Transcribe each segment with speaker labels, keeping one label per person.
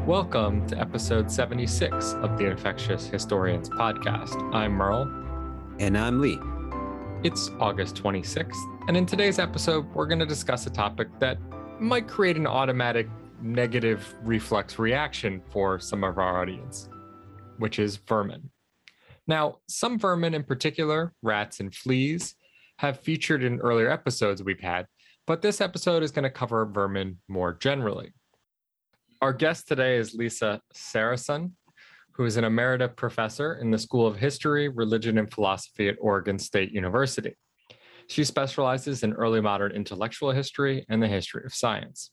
Speaker 1: Welcome to episode 76 of the Infectious Historians podcast. I'm Merle.
Speaker 2: And I'm Lee.
Speaker 1: It's August 26th, and in today's episode, we're going to discuss a topic that might create an automatic negative reflex reaction for some of our audience, which is vermin. Now, some vermin in particular, rats and fleas, have featured in earlier episodes we've had, but this episode is going to cover vermin more generally. Our guest today is Lisa Sarason, who is an emerita professor in the School of History, Religion, and Philosophy at Oregon State University. She specializes in early modern intellectual history and the history of science.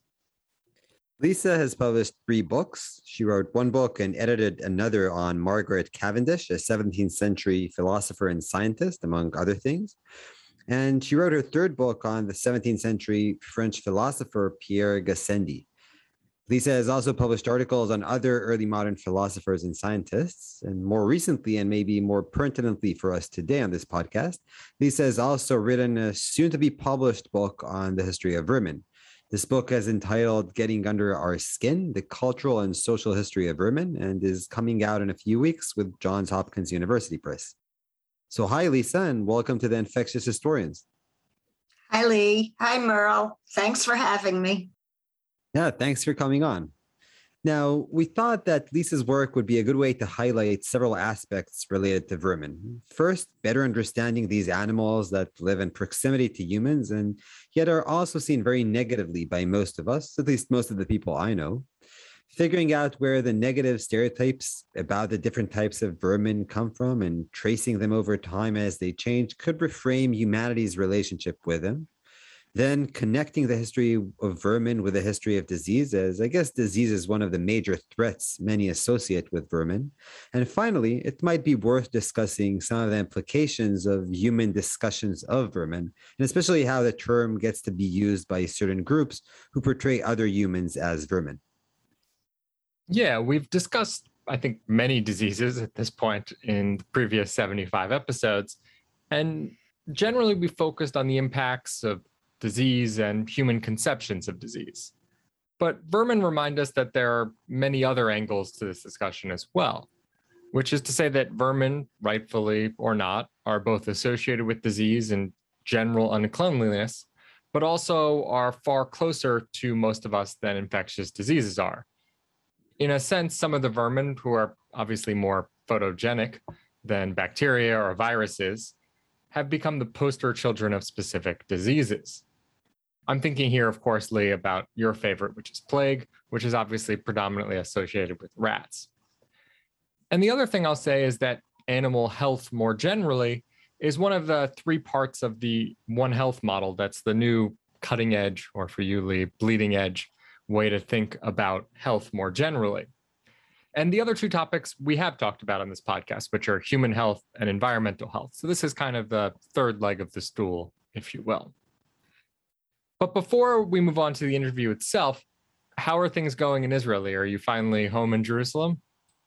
Speaker 2: Lisa has published 3 books. She wrote one book and edited another on Margaret Cavendish, a 17th century philosopher and scientist, among other things. And she wrote her 3rd book on the 17th century French philosopher Pierre Gassendi. Lisa has also published articles on other early modern philosophers and scientists. And more recently, and maybe more pertinently for us today on this podcast, Lisa has also written a soon-to-be-published book on the history of vermin. This book is entitled Getting Under Our Skin, The Cultural and Social History of Vermin, and is coming out in a few weeks with Johns Hopkins University Press. So hi, Lisa, and welcome to the Infectious Historians.
Speaker 3: Hi, Lee. Hi, Merle. Thanks for having me.
Speaker 2: Yeah, thanks for coming on. Now, we thought that Lisa's work would be a good way to highlight several aspects related to vermin. First, better understanding these animals that live in proximity to humans and yet are also seen very negatively by most of us, at least most of the people I know. Figuring out where the negative stereotypes about the different types of vermin come from and tracing them over time as they change could reframe humanity's relationship with them. Then connecting the history of vermin with the history of disease, as I guess disease is one of the major threats many associate with vermin. And finally, it might be worth discussing some of the implications of human discussions of vermin, and especially how the term gets to be used by certain groups who portray other humans as vermin.
Speaker 1: Yeah, we've discussed, I think, many diseases at this point in the previous 75 episodes. And generally, we focused on the impacts of disease and human conceptions of disease. But vermin remind us that there are many other angles to this discussion as well, which is to say that vermin, rightfully or not, are both associated with disease and general uncleanliness, but also are far closer to most of us than infectious diseases are. In a sense, some of the vermin, who are obviously more photogenic than bacteria or viruses, have become the poster children of specific diseases. I'm thinking here, of course, Lee, about your favorite, which is plague, which is obviously predominantly associated with rats. And the other thing I'll say is that animal health more generally is one of the 3 parts of the One Health model that's the new cutting edge, or for you, Lee, bleeding edge way to think about health more generally. And the other 2 topics we have talked about on this podcast, which are human health and environmental health. So this is kind of the 3rd leg of the stool, if you will. But before we move on to the interview itself, how are things going in Israel? Are you finally home in Jerusalem?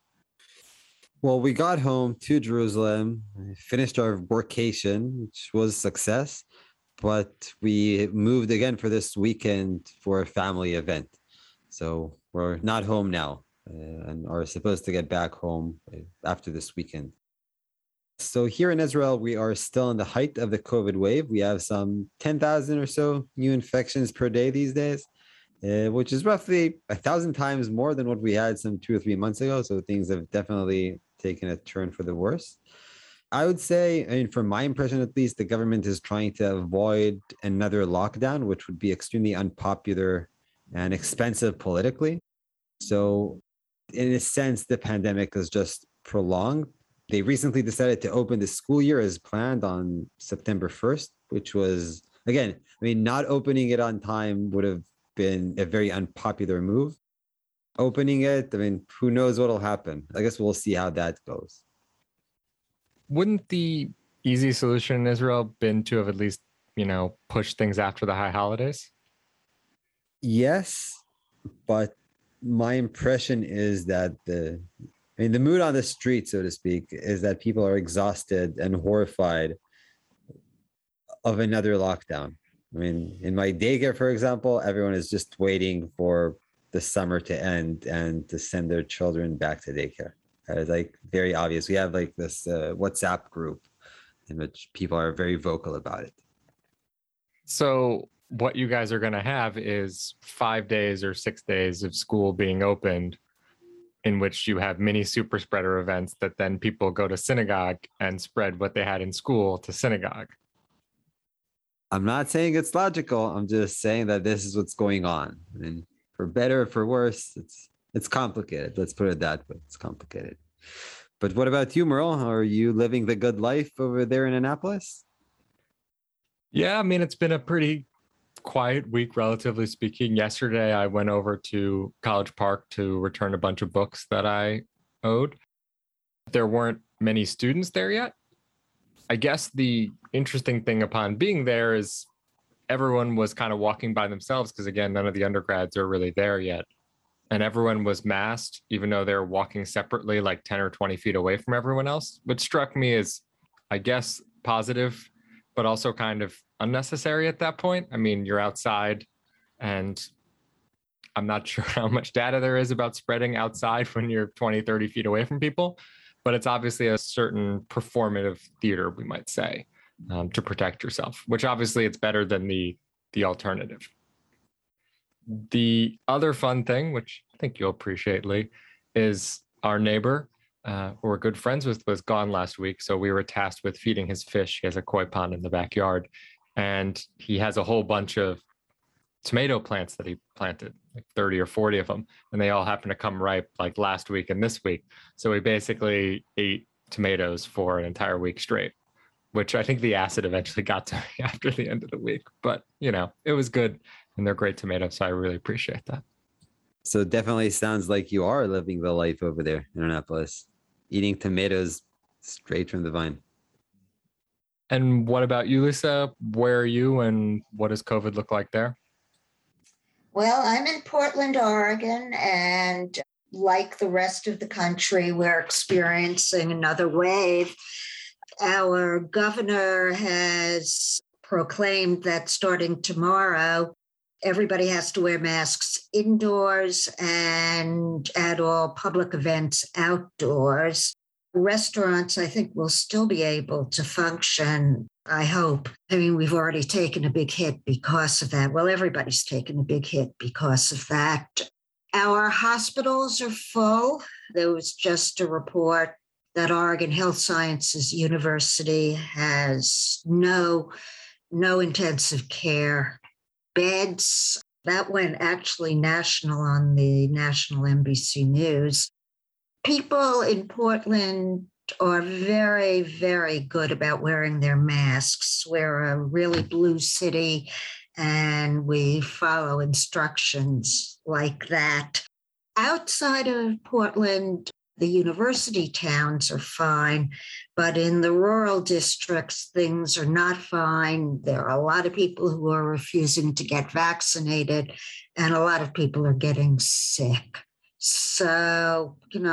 Speaker 2: Well, we got home to Jerusalem, finished our workation, which was a success, but we moved again for this weekend for a family event. So we're not home now and are supposed to get back home after this weekend. So here in Israel, we are still in the height of the COVID wave. We have some 10,000 or so new infections per day these days, which is roughly 1,000 times more than what we had some 2 or 3 months ago. So things have definitely taken a turn for the worse. I would say, I mean, from my impression at least, the government is trying to avoid another lockdown, which would be extremely unpopular and expensive politically. So in a sense, the pandemic is just prolonged. They recently decided to open the school year as planned on September 1st, which was, again, I mean, not opening it on time would have been a very unpopular move. Opening it, I mean, who knows what will happen? I guess we'll see how that goes.
Speaker 1: Wouldn't the easy solution in Israel been to have at least, pushed things after the high holidays?
Speaker 2: Yes, but my impression is that the mood on the street, so to speak, is that people are exhausted and horrified of another lockdown. I mean, in my daycare, for example, everyone is just waiting for the summer to end and to send their children back to daycare. It's like very obvious. We have like this WhatsApp group in which people are very vocal about it.
Speaker 1: So what you guys are going to have is 5 days or 6 days of school being opened, in which you have mini super spreader events that then people go to synagogue and spread what they had in school to synagogue.
Speaker 2: I'm not saying it's logical. I'm just saying that this is what's going on. And for better or for worse, it's complicated. Let's put it that way. It's complicated. But what about you, Merle? Are you living the good life over there in Annapolis?
Speaker 1: Yeah, I mean, it's been a pretty quiet week, relatively speaking. Yesterday, I went over to College Park to return a bunch of books that I owed. There weren't many students there yet. I guess the interesting thing upon being there is everyone was kind of walking by themselves because, again, none of the undergrads are really there yet. And everyone was masked, even though they're walking separately, like 10 or 20 feet away from everyone else, which struck me as, I guess, positive, but also kind of unnecessary at that point. I mean, you're outside, and I'm not sure how much data there is about spreading outside when you're 20, 30 feet away from people, but it's obviously a certain performative theater, we might say, to protect yourself, which obviously it's better than the alternative. The other fun thing, which I think you'll appreciate, Lee, is our neighbor, who we're good friends with, was gone last week. So we were tasked with feeding his fish. He has a koi pond in the backyard, and he has a whole bunch of tomato plants that he planted, like 30 or 40 of them. And they all happen to come ripe like last week and this week. So we basically ate tomatoes for an entire week straight, which I think the acid eventually got to me after the end of the week. But, you know, it was good. And they're great tomatoes, so I really appreciate that.
Speaker 2: So it definitely sounds like you are living the life over there in Annapolis, eating tomatoes straight from the vine.
Speaker 1: And what about you, Lisa? Where are you, and what does COVID look like there?
Speaker 3: Well, I'm in Portland, Oregon, and like the rest of the country, we're experiencing another wave. Our governor has proclaimed that starting tomorrow, everybody has to wear masks indoors and at all public events outdoors. Restaurants, I think, will still be able to function, I hope. I mean, we've already taken a big hit because of that. Well, everybody's taken a big hit because of that. Our hospitals are full. There was just a report that Oregon Health Sciences University has no intensive care beds. That went actually national on the national NBC News. People in Portland are very, very good about wearing their masks. We're a really blue city, and we follow instructions like that. Outside of Portland, the university towns are fine, but in the rural districts, things are not fine. There are a lot of people who are refusing to get vaccinated, and a lot of people are getting sick. So,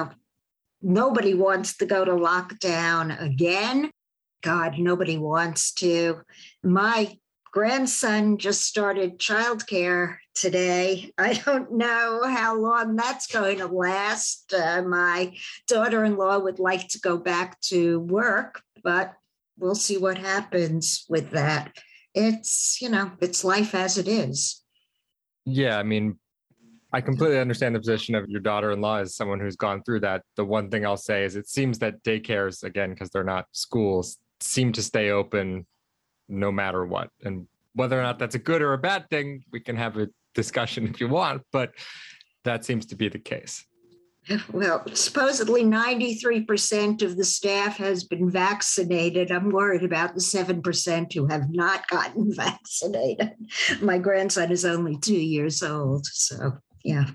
Speaker 3: nobody wants to go to lockdown again. God, nobody wants to. My grandson just started childcare today. I don't know how long that's going to last. My daughter-in-law would like to go back to work, but we'll see what happens with that. It's, it's life as it is.
Speaker 1: Yeah, I mean, I completely understand the position of your daughter-in-law as someone who's gone through that. The one thing I'll say is it seems that daycares, again, because they're not schools, seem to stay open no matter what. And whether or not that's a good or a bad thing, we can have a discussion if you want, but that seems to be the case.
Speaker 3: Well, supposedly 93% of the staff has been vaccinated. I'm worried about the 7% who have not gotten vaccinated. My grandson is only 2 years old, so yeah.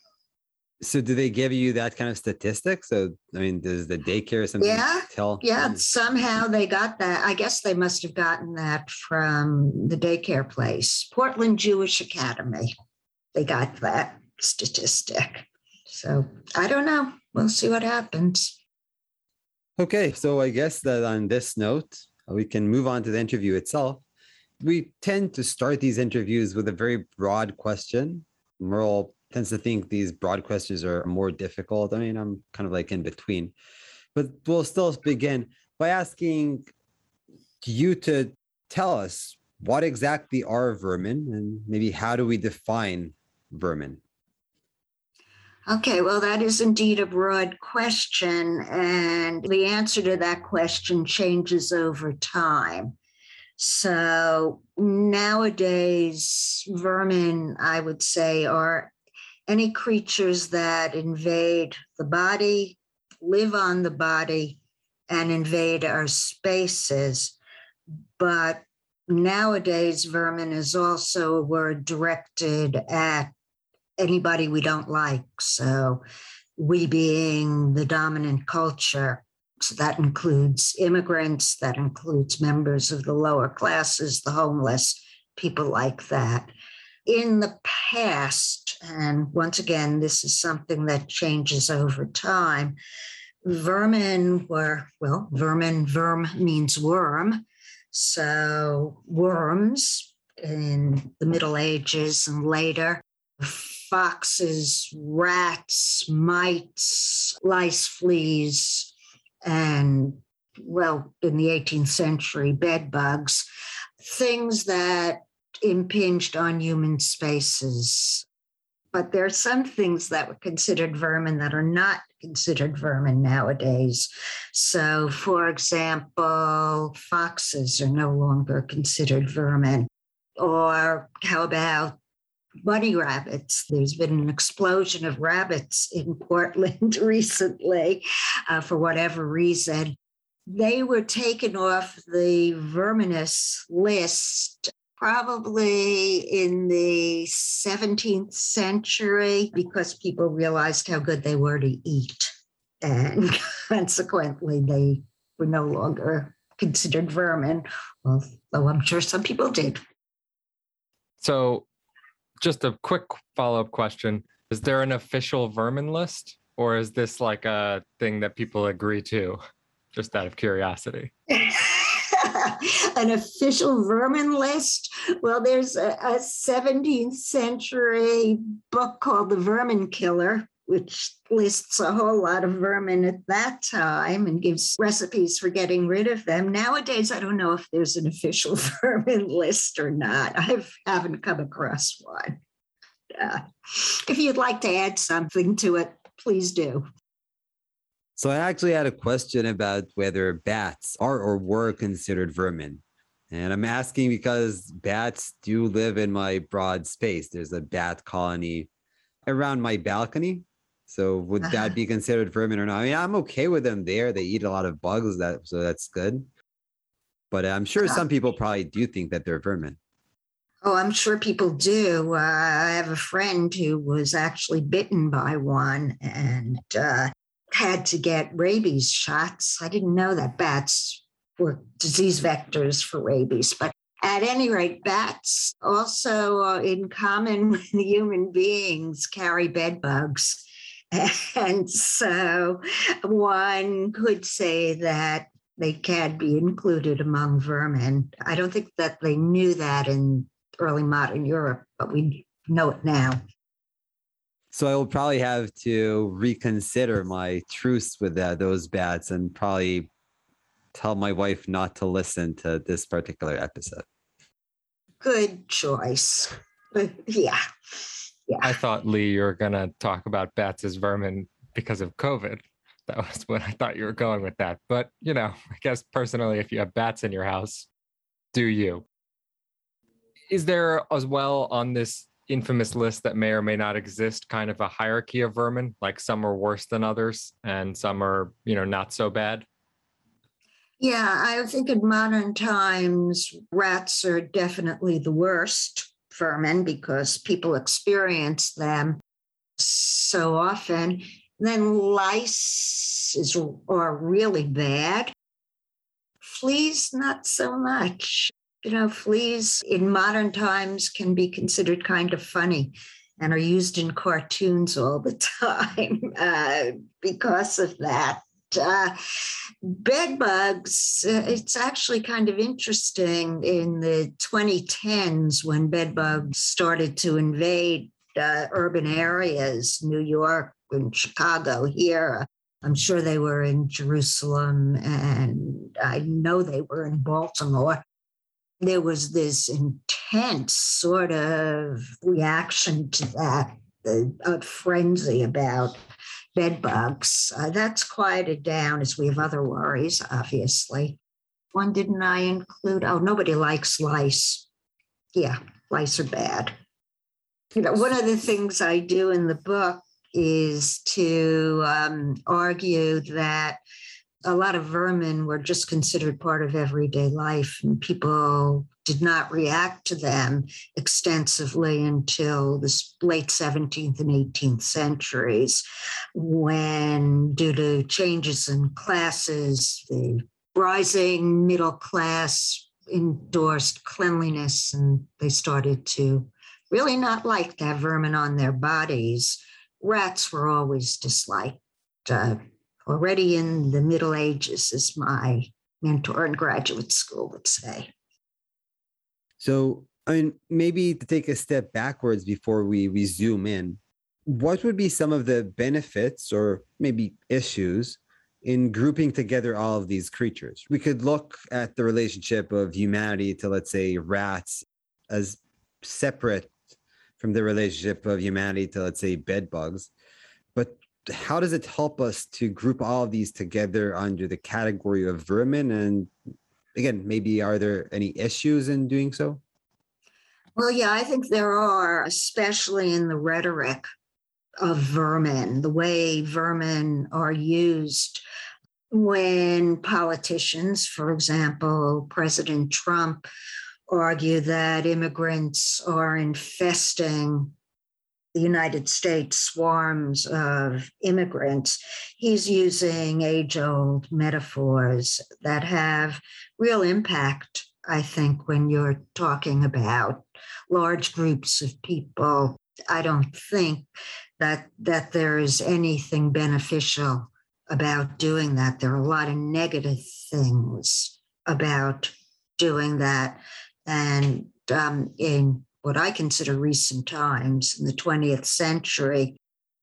Speaker 2: So do they give you that kind of statistic? So, I mean, does the daycare or something tell?
Speaker 3: Yeah, somehow they got that. I guess they must have gotten that from the daycare place, Portland Jewish Academy. They got that statistic. So I don't know. We'll see what happens.
Speaker 2: Okay, so I guess that on this note, we can move on to the interview itself. We tend to start these interviews with a very broad question. Merle tends to think these broad questions are more difficult. I mean, I'm kind of like in between, but we'll still begin by asking you to tell us what exactly are vermin and maybe how do we define vermin?
Speaker 3: Okay, well, that is indeed a broad question, and the answer to that question changes over time. So nowadays, vermin, I would say, are any creatures that invade the body, live on the body, and invade our spaces. But nowadays, vermin is also a word directed at anybody we don't like. So we being the dominant culture. So that includes immigrants, that includes members of the lower classes, the homeless, people like that. In the past, and once again, this is something that changes over time, vermin were, well, verm means worm. So worms in the Middle Ages and later, foxes, rats, mites, lice, fleas, and, well, in the 18th century, bed bugs, things that impinged on human spaces. But there are some things that were considered vermin that are not considered vermin nowadays. So, for example, foxes are no longer considered vermin. Or how about bunny rabbits? There's been an explosion of rabbits in Portland recently for whatever reason. They were taken off the verminous list probably in the 17th century because people realized how good they were to eat. And consequently, they were no longer considered vermin, although I'm sure some people did.
Speaker 1: So just a quick follow-up question. Is there an official vermin list, or is this like a thing that people agree to, just out of curiosity?
Speaker 3: An official vermin list? Well, there's a 17th century book called The Vermin Killer, which lists a whole lot of vermin at that time and gives recipes for getting rid of them. Nowadays, I don't know if there's an official vermin list or not. I haven't come across one. If you'd like to add something to it, please do.
Speaker 2: So I actually had a question about whether bats are or were considered vermin. And I'm asking because bats do live in my broad space. There's a bat colony around my balcony. So would that be considered vermin or not? I mean, I'm okay with them there. They eat a lot of bugs, so that's good. But I'm sure some people probably do think that they're vermin.
Speaker 3: Oh, I'm sure people do. I have a friend who was actually bitten by one and had to get rabies shots. I didn't know that bats were disease vectors for rabies, but at any rate, bats also, in common with human beings, carry bed bugs. And so one could say that they can be included among vermin. I don't think that they knew that in early modern Europe, but we know it now.
Speaker 2: So I will probably have to reconsider my truce with those bats and probably tell my wife not to listen to this particular episode.
Speaker 3: Good choice. Yeah.
Speaker 1: I thought, Lee, you were going to talk about bats as vermin because of COVID. That was what I thought you were going with that. But, I guess personally, if you have bats in your house, do you? Is there as well on this infamous list that may or may not exist kind of a hierarchy of vermin? Like some are worse than others and some are, not so bad?
Speaker 3: Yeah, I think in modern times, rats are definitely the worst vermin because people experience them so often. Then lice are really bad. Fleas, not so much. Fleas in modern times can be considered kind of funny and are used in cartoons all the time because of that. Bed bugs, it's actually kind of interesting in the 2010s when bed bugs started to invade urban areas, New York and Chicago here. I'm sure they were in Jerusalem, and I know they were in Baltimore. There was this intense sort of reaction to that, a frenzy about bed bugs. That's quieted down as we have other worries, obviously. One didn't I include? Oh, nobody likes lice. Yeah, lice are bad. One of the things I do in the book is to argue that a lot of vermin were just considered part of everyday life, and people did not react to them extensively until the late 17th and 18th centuries, when, due to changes in classes, the rising middle class endorsed cleanliness, and they started to really not like to have vermin on their bodies. Rats were always disliked. Already in the Middle Ages, as my mentor in graduate school would say.
Speaker 2: So, I mean, maybe to take a step backwards before we zoom in, what would be some of the benefits or maybe issues in grouping together all of these creatures? We could look at the relationship of humanity to, let's say, rats as separate from the relationship of humanity to, let's say, bed bugs. But how does it help us to group all of these together under the category of vermin? And again, maybe are there any issues in doing so?
Speaker 3: Well, yeah, I think there are, especially in the rhetoric of vermin, the way vermin are used when politicians, for example, President Trump, argue that immigrants are infesting the United States, swarms of immigrants. He's using age-old metaphors that have real impact, I think, when you're talking about large groups of people. I don't think that there is anything beneficial about doing that. There are a lot of negative things about doing that. And in what I consider recent times, in the 20th century,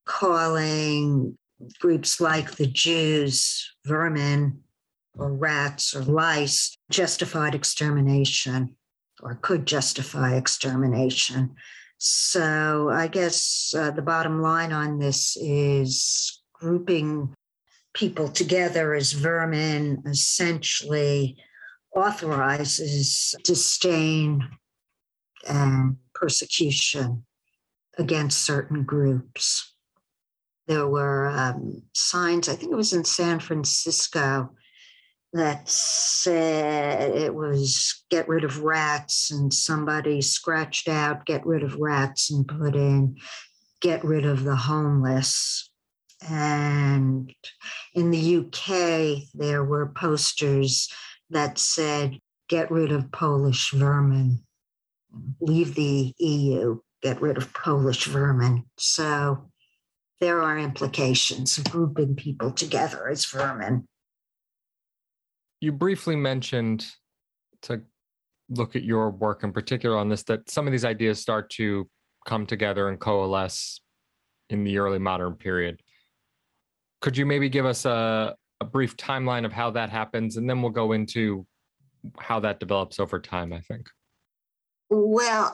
Speaker 3: calling groups like the Jews vermin or rats or lice justified extermination or could justify extermination. So I guess the bottom line on this is grouping people together as vermin essentially authorizes disdain and persecution against certain groups. There were signs, I think it was in San Francisco, that said it was get rid of rats, and somebody scratched out get rid of rats and put in get rid of the homeless. And in the UK, there were posters that said get rid of Polish vermin, leave the EU, get rid of Polish vermin. So there are implications of grouping people together as vermin.
Speaker 1: You briefly mentioned, to look at your work in particular on this, that some of these ideas start to come together and coalesce in the early modern period. Could you maybe give us a brief timeline of how that happens, and then we'll go into how that develops over time, I think.
Speaker 3: Well,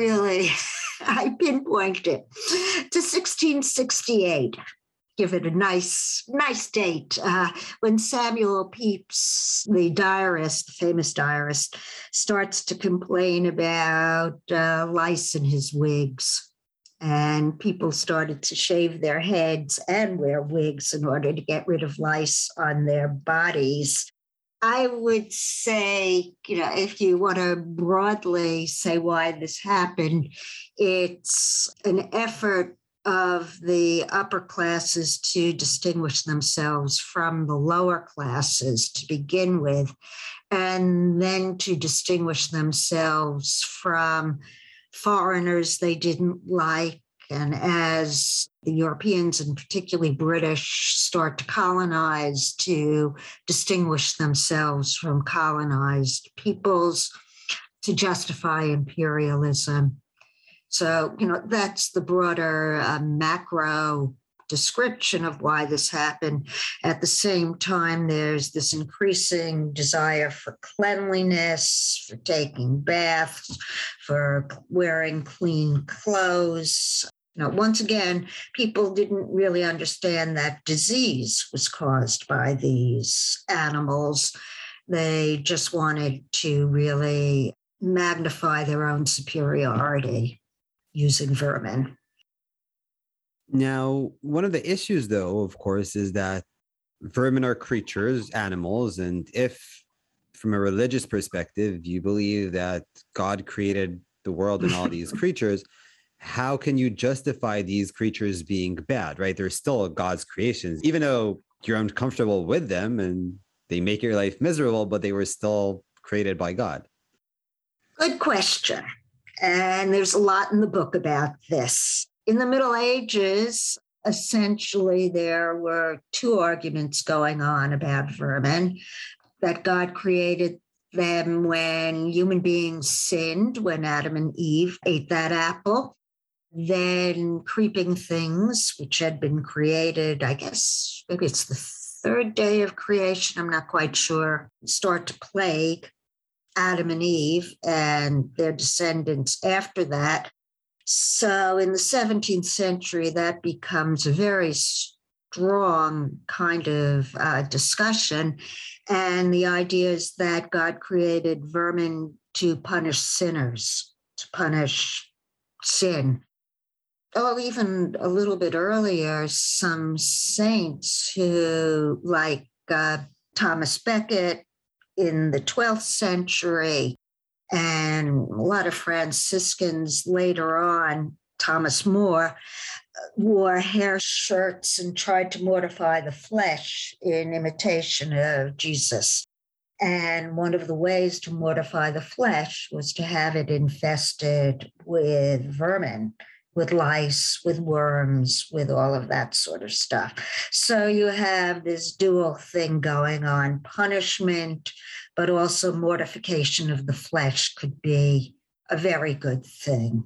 Speaker 3: I pinpointed it to 1668. Give it a nice date. When Samuel Pepys, the diarist, the famous diarist, starts to complain about lice in his wigs. And people started to shave their heads and wear wigs in order to get rid of lice on their bodies. I would say, if you want to broadly say why this happened, it's an effort of the upper classes to distinguish themselves from the lower classes to begin with, and then to distinguish themselves from foreigners they didn't like. And as the Europeans, and particularly British, start to colonize, to distinguish themselves from colonized peoples, to justify imperialism. So, that's the broader macro description of why this happened. At the same time, there's this increasing desire for cleanliness, for taking baths, for wearing clean clothes. Once again, people didn't really understand that disease was caused by these animals. They just wanted to really magnify their own superiority using vermin.
Speaker 2: Now, one of the issues, though, of course, is that vermin are creatures, animals, and if, from a religious perspective, you believe that God created the world and all these creatures, how can you justify these creatures being bad, right? They're still God's creations, even though you're uncomfortable with them and they make your life miserable, but they were still created by God.
Speaker 3: Good question. And there's a lot in the book about this. In the Middle Ages, essentially, there were two arguments going on about vermin, that God created them when human beings sinned, when Adam and Eve ate that apple. Then creeping things, which had been created, I guess, maybe it's the third day of creation, I'm not quite sure, start to plague Adam and Eve and their descendants after that. So in the 17th century, that becomes a very strong kind of discussion. And the idea is that God created vermin to punish sinners, to punish sin. Oh, even a little bit earlier, some saints who, like Thomas Becket in the 12th century, and a lot of Franciscans later on, Thomas More, wore hair shirts and tried to mortify the flesh in imitation of Jesus. And one of the ways to mortify the flesh was to have it infested with vermin, with lice, with worms, with all of that sort of stuff. So you have this dual thing going on. Punishment, but also mortification of the flesh could be a very good thing.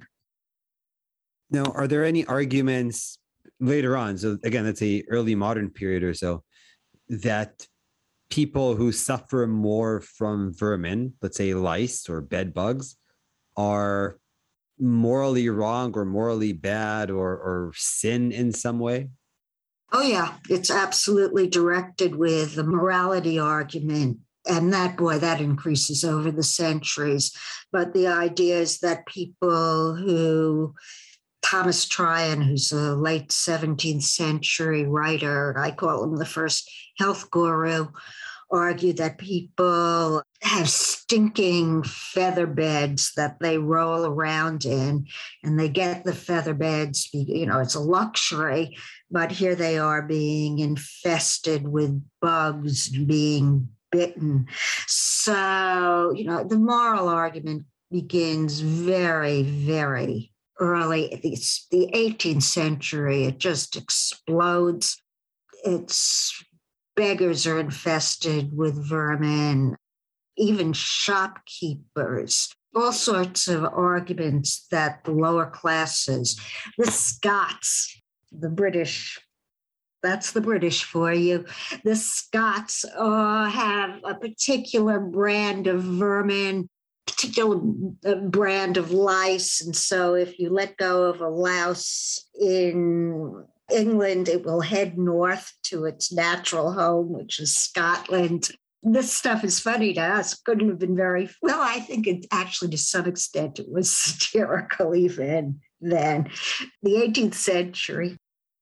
Speaker 2: Now, are there any arguments later on? So again, let's say early modern period or so, that people who suffer more from vermin, let's say lice or bed bugs, are morally wrong or morally bad or sin in some way?
Speaker 3: Oh, yeah, it's absolutely directed with the morality argument. And that increases over the centuries. But the idea is that people who, Thomas Tryon, who's a late 17th century writer, I call him the first health guru, argued that people have stinking feather beds that they roll around in, and they get the feather beds, it's a luxury, but here they are being infested with bugs, being bitten. So, the moral argument begins very, very early. It's the 18th century. It just explodes. Beggars are infested with vermin, even shopkeepers, all sorts of arguments that the lower classes, the Scots, the British, that's the British for you. The Scots have a particular brand of vermin, particular brand of lice. And so if you let go of a louse in England, it will head north to its natural home, which is Scotland. This stuff is funny to us. Couldn't have been well, I think it actually, to some extent, it was satirical even then. The 18th century.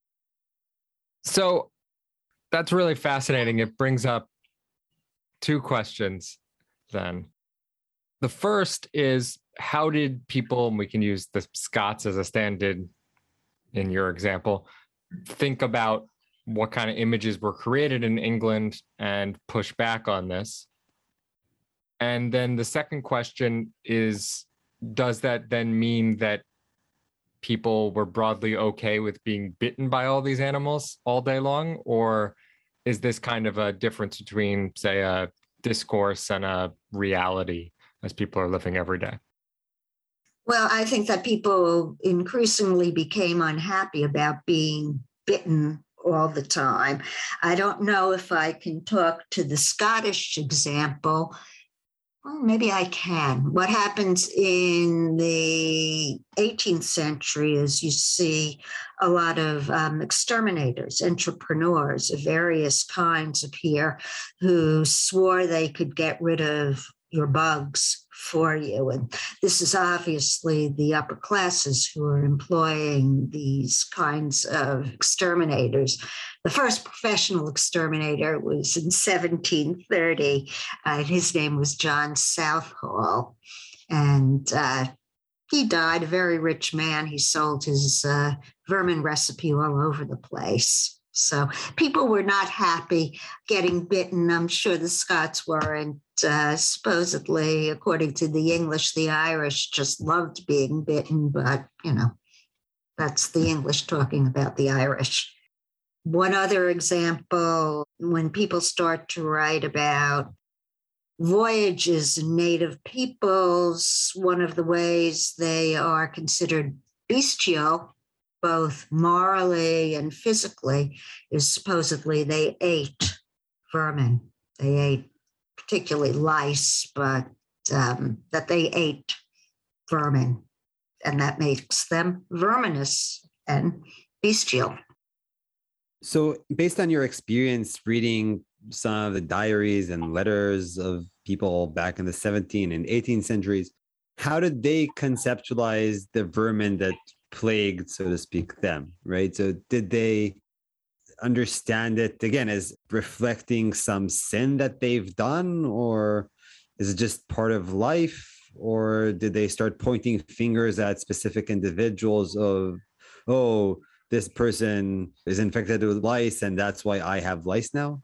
Speaker 1: So that's really fascinating. It brings up two questions then. The first is, how did people, and we can use the Scots as a stand-in in your example, think about what kind of images were created in England and push back on this? And then the second question is, does that then mean that people were broadly okay with being bitten by all these animals all day long? Or is this kind of a difference between, say, a discourse and a reality as people are living every day?
Speaker 3: Well, I think that people increasingly became unhappy about being bitten all the time. I don't know if I can talk to the Scottish example. Well, maybe I can. What happens in the 18th century is you see a lot of exterminators, entrepreneurs of various kinds appear who swore they could get rid of your bugs for you. And this is obviously the upper classes who are employing these kinds of exterminators. The first professional exterminator was in 1730, and his name was John Southall. And he died, a very rich man. He sold his vermin recipe all over the place. So people were not happy getting bitten. I'm sure the Scots weren't. Supposedly, according to the English, the Irish just loved being bitten, but, that's the English talking about the Irish. One other example, when people start to write about voyages and native peoples, one of the ways they are considered bestial, both morally and physically, is supposedly they ate vermin. They ate particularly lice, but that they ate vermin, and that makes them verminous and bestial.
Speaker 2: So, based on your experience reading some of the diaries and letters of people back in the 17th and 18th centuries, how did they conceptualize the vermin that plagued, so to speak, them, right? So did they understand it, again, as reflecting some sin that they've done, or is it just part of life? Or did they start pointing fingers at specific individuals of, oh, this person is infected with lice and that's why I have lice now?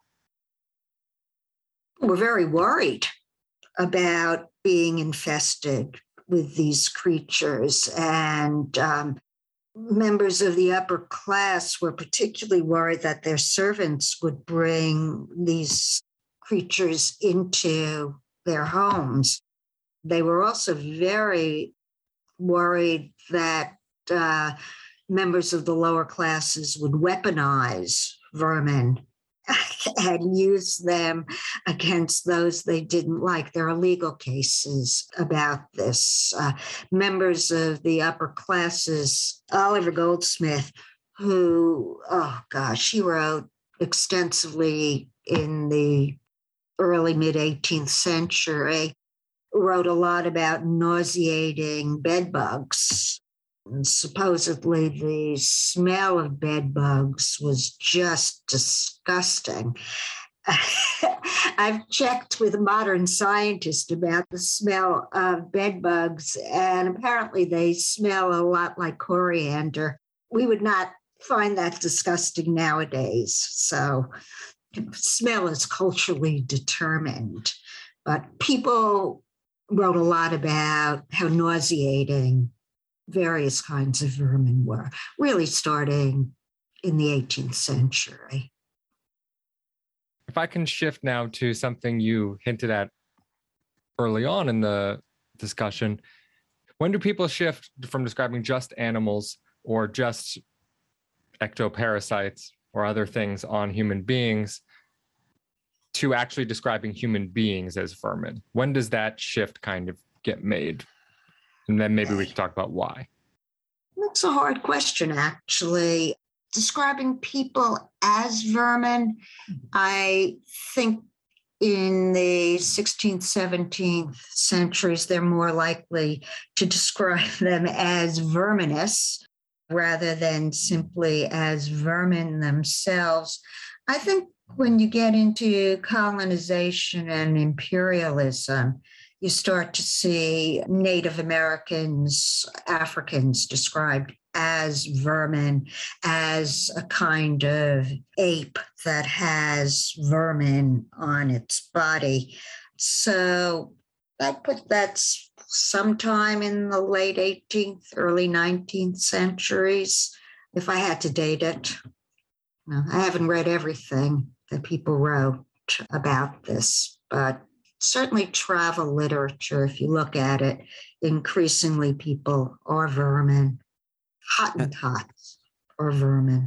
Speaker 3: We're very worried about being infested with these creatures, and members of the upper class were particularly worried that their servants would bring these creatures into their homes. They were also very worried that members of the lower classes would weaponize vermin and use them against those they didn't like. There are legal cases about this. Members of the upper classes, Oliver Goldsmith, who, he wrote extensively in the early mid-18th century, wrote a lot about nauseating bed bugs. And supposedly the smell of bed bugs was just disgusting. I've checked with a modern scientist about the smell of bed bugs, and apparently they smell a lot like coriander. We would not find that disgusting nowadays. So smell is culturally determined. But people wrote a lot about how nauseating various kinds of vermin were, really starting in the 18th century.
Speaker 1: If I can shift now to something you hinted at early on in the discussion, when do people shift from describing just animals or just ectoparasites or other things on human beings to actually describing human beings as vermin? When does that shift kind of get made? And then maybe we can talk about why.
Speaker 3: That's a hard question, actually. Describing people as vermin, I think in the 16th, 17th centuries, they're more likely to describe them as verminous rather than simply as vermin themselves. I think when you get into colonization and imperialism, you start to see Native Americans, Africans described as vermin, as a kind of ape that has vermin on its body. So I put that sometime in the late 18th, early 19th centuries, if I had to date it. I haven't read everything that people wrote about this, but certainly travel literature, if you look at it, increasingly people are vermin. Hottentots are vermin.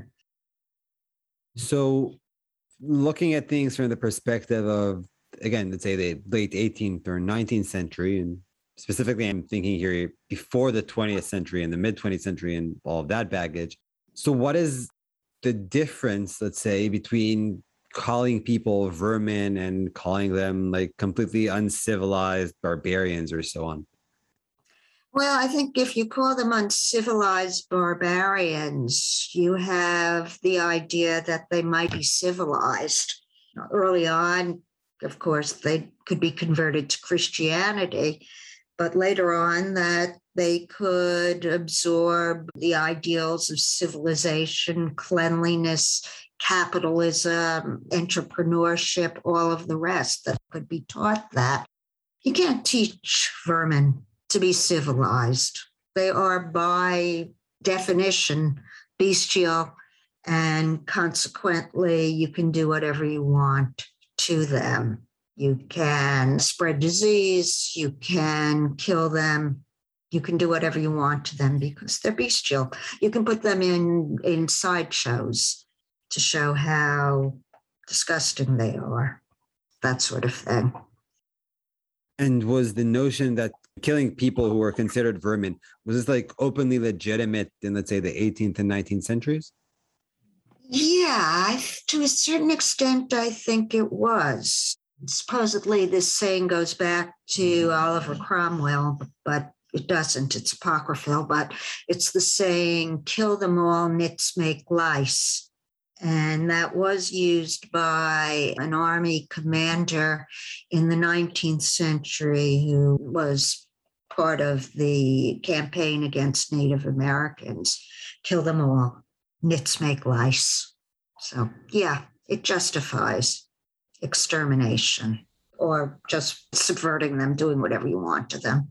Speaker 2: So looking at things from the perspective of, again, let's say the late 18th or 19th century, and specifically I'm thinking here before the 20th century and the mid 20th century and all of that baggage. So what is the difference, let's say, between calling people vermin and calling them like completely uncivilized barbarians or so on?
Speaker 3: Well, I think if you call them uncivilized barbarians, you have the idea that they might be civilized. Early on, of course, they could be converted to Christianity, but later on that they could absorb the ideals of civilization, cleanliness, capitalism, entrepreneurship, all of the rest that could be taught that. You can't teach vermin to be civilized. They are by definition bestial, and consequently, you can do whatever you want to them. You can spread disease, you can kill them, you can do whatever you want to them because they're bestial. You can put them in sideshows to show how disgusting they are, that sort of thing.
Speaker 2: And was the notion that killing people who were considered vermin, was this like openly legitimate in, let's say, the 18th and 19th centuries?
Speaker 3: Yeah, to a certain extent, I think it was. Supposedly, this saying goes back to Oliver Cromwell, but it doesn't. It's apocryphal, but it's the saying, kill them all, nits make lice. And that was used by an army commander in the 19th century who was part of the campaign against Native Americans. Kill them all, nits make lice. So, yeah, it justifies extermination or just subverting them, doing whatever you want to them.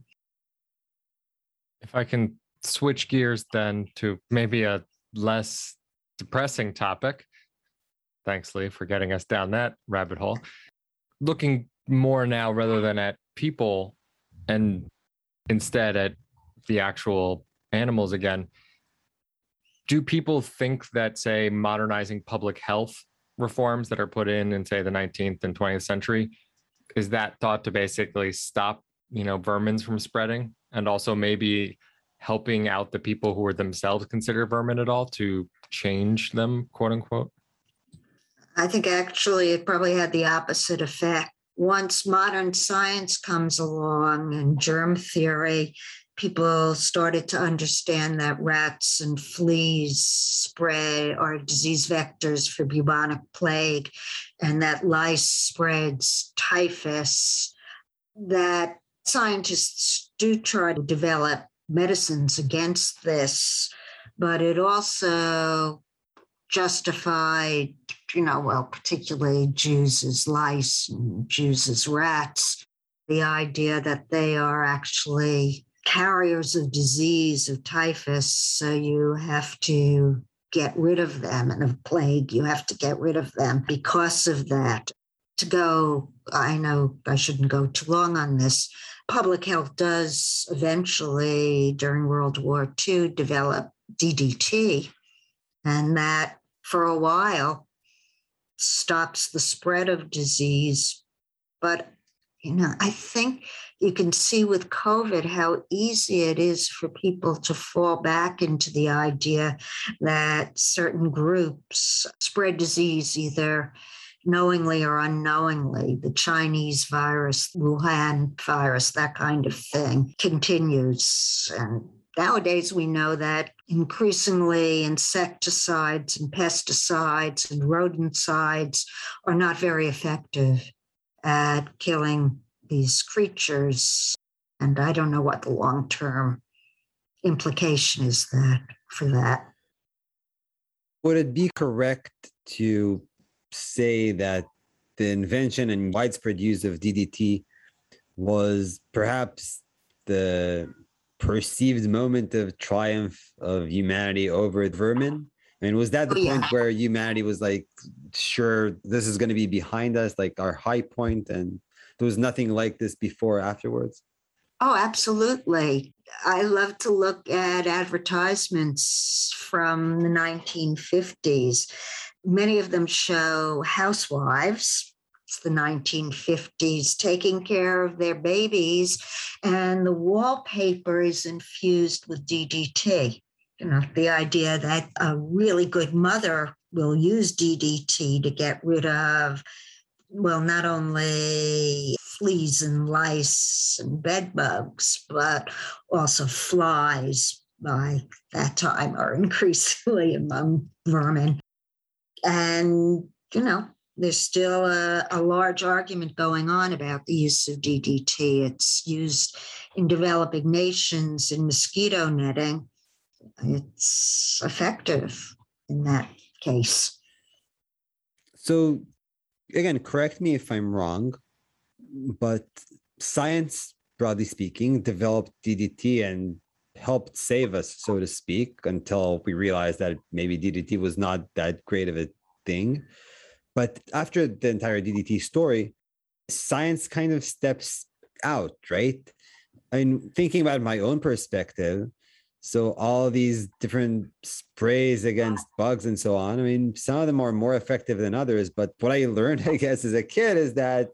Speaker 1: If I can switch gears then to maybe a less depressing topic. Thanks, Lee, for getting us down that rabbit hole. Looking more now rather than at people and instead at the actual animals again, do people think that, say, modernizing public health reforms that are put in, say, the 19th and 20th century, is that thought to basically stop, vermins from spreading and also maybe helping out the people who are themselves considered vermin at all to change them, quote unquote?
Speaker 3: I think actually it probably had the opposite effect. Once modern science comes along and germ theory, people started to understand that rats and fleas spread are disease vectors for bubonic plague, and that lice spreads typhus, that scientists do try to develop medicines against this, but it also justified, particularly Jews as lice and Jews as rats, the idea that they are actually carriers of disease, of typhus, so you have to get rid of them, and of plague, you have to get rid of them because of that. I know I shouldn't go too long on this. Public health does eventually, during World War II, develop DDT, and that for a while stops the spread of disease. But, I think you can see with COVID how easy it is for people to fall back into the idea that certain groups spread disease either knowingly or unknowingly. The Chinese virus, Wuhan virus, that kind of thing continues. And nowadays we know that increasingly insecticides and pesticides and rodenticides are not very effective at killing these creatures. And I don't know what the long-term implication is for that.
Speaker 2: Would it be correct to say that the invention and widespread use of DDT was perhaps the perceived moment of triumph of humanity over vermin? I mean, was that the point where humanity was like, sure, this is going to be behind us, like our high point, and there was nothing like this before or afterwards?
Speaker 3: Oh, absolutely. I love to look at advertisements from the 1950s. Many of them show housewives. It's the 1950s taking care of their babies, and the wallpaper is infused with DDT. The idea that a really good mother will use DDT to get rid of, well, not only fleas and lice and bed bugs, but also flies by that time are increasingly among vermin. And, there's still a large argument going on about the use of DDT. It's used in developing nations in mosquito netting. It's effective in that case.
Speaker 2: So, again, correct me if I'm wrong, but science, broadly speaking, developed DDT and helped save us, so to speak, until we realized that maybe DDT was not that great of a thing. But after the entire DDT story, science kind of steps out, right? I mean, thinking about my own perspective, so all these different sprays against bugs and so on, I mean, some of them are more effective than others. But what I learned, I guess, as a kid is that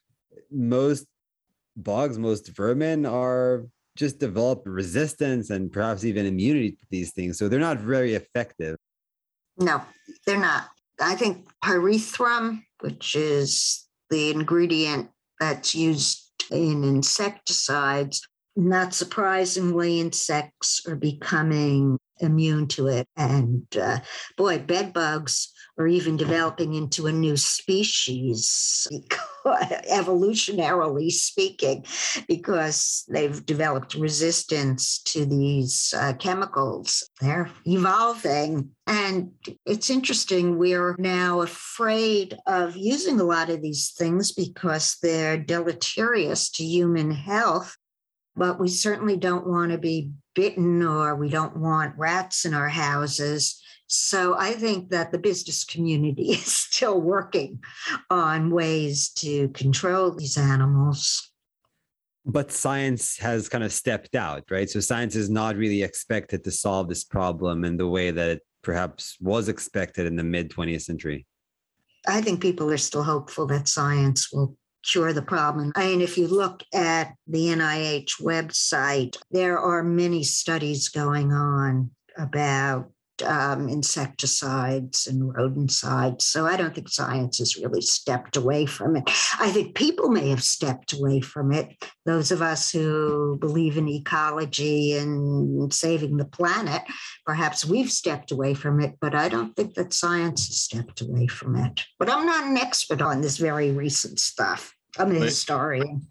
Speaker 2: most bugs, most vermin are just develop resistance and perhaps even immunity to these things. So they're not very effective.
Speaker 3: No, they're not. I think pyrethrum, which is the ingredient that's used in insecticides, not surprisingly, insects are becoming immune to it. And bed bugs are even developing into a new species, evolutionarily speaking, because they've developed resistance to these chemicals. They're evolving. And it's interesting, we're now afraid of using a lot of these things because they're deleterious to human health. But we certainly don't want to be bitten, or we don't want rats in our houses. So I think that the business community is still working on ways to control these animals.
Speaker 2: But science has kind of stepped out, right? So science is not really expected to solve this problem in the way that it perhaps was expected in the mid-20th century.
Speaker 3: I think people are still hopeful that science will cure the problem. I mean, if you look at the NIH website, there are many studies going on about insecticides and rodenticides. So I don't think science has really stepped away from it. I think people may have stepped away from it. Those of us who believe in ecology and saving the planet, perhaps we've stepped away from it, but I don't think that science has stepped away from it. But I'm not an expert on this very recent stuff. I'm a historian.